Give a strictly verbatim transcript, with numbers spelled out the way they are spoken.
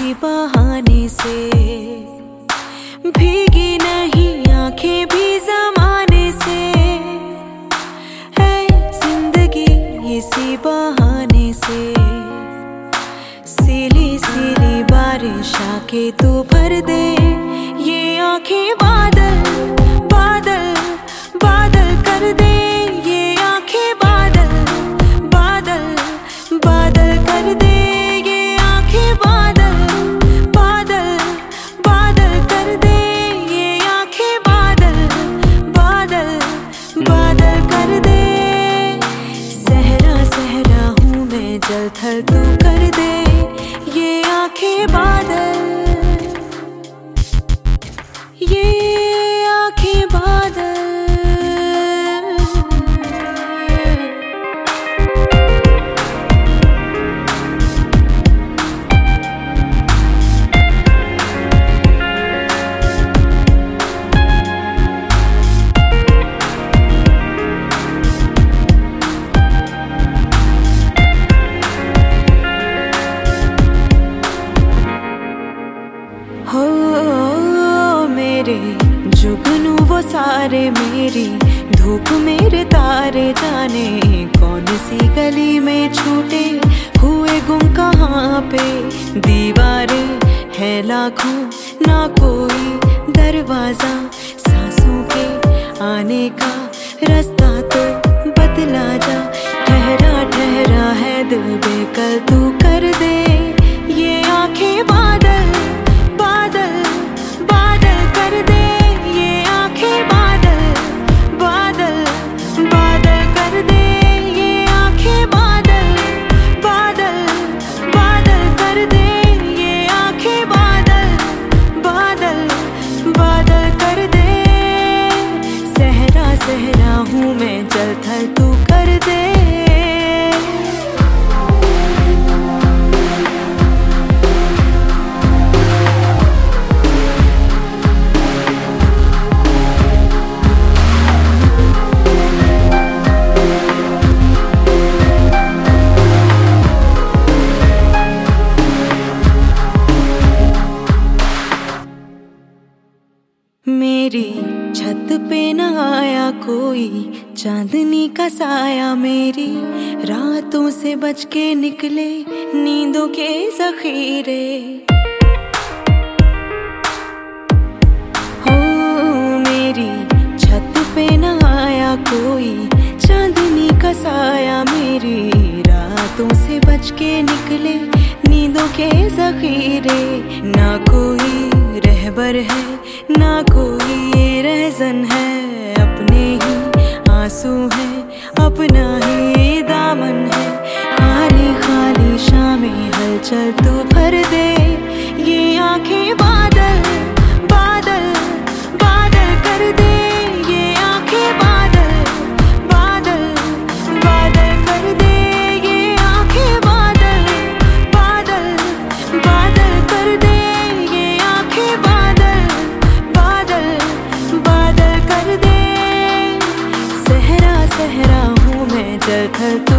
किसी बहाने से, भीगी नहीं आंखें भी जमाने से, है जिंदगी इसी बहाने से। सीली सीली बारिश आके तू भर दे ये आंखें, बादल बादल बादल कर दे ये आंखें, बादल बादल बादल कर दे ये आंखें, बादल बादल बादल कर दे ये आंखें, बादल बादल बादल कर दे। सहरा सहरा हूँ मैं जल थल, तू कर दे ये आंखें, बादल ये आंखें, बादल। हो मेरे जुगनू वो सारे, मेरी धूप मेरे तारे, जाने कौन सी गली में छूटे हुए गुम कहाँ पे। दीवारें है लाखों ना कोई दरवाजा, सांसों के आने का रास्ता तो बतला जा। ठहरा ठहरा है दिल बेकल, तू कर दे ये आंखें, बादल बादल बादल कर दे ये आंखें, बादल बादल बादल कर दे ये आंखें, बादल बादल बादल कर दे ये आंखें, बादल बादल बादल कर दे। सहरा सहरा हूँ मैं जल थल, तू कर दे। मेरी छत पे न आया कोई चांदनी का साया, मेरी रातों से बच के निकले नींदों के जखीरे। हो मेरी छत पे न आया कोई चांदनी का साया, मेरी रातों से बच के निकले नींदों के जखीरे। ना कोई रहबर है ना कोई ये रहज़न है, अपने ही आंसू है अपना ही दामन है। खाली खाली शामें हलचल, तू भर दे ये आंखें, बादल बादल बादल कर दे ये आंखें, बादल बादल बादल कर दे ये आंखें, बादल बादल बादल कर दे ये आंखें, बादल बादल बादल कर दे। सहरा सहरा हूँ मैं जल थल, तू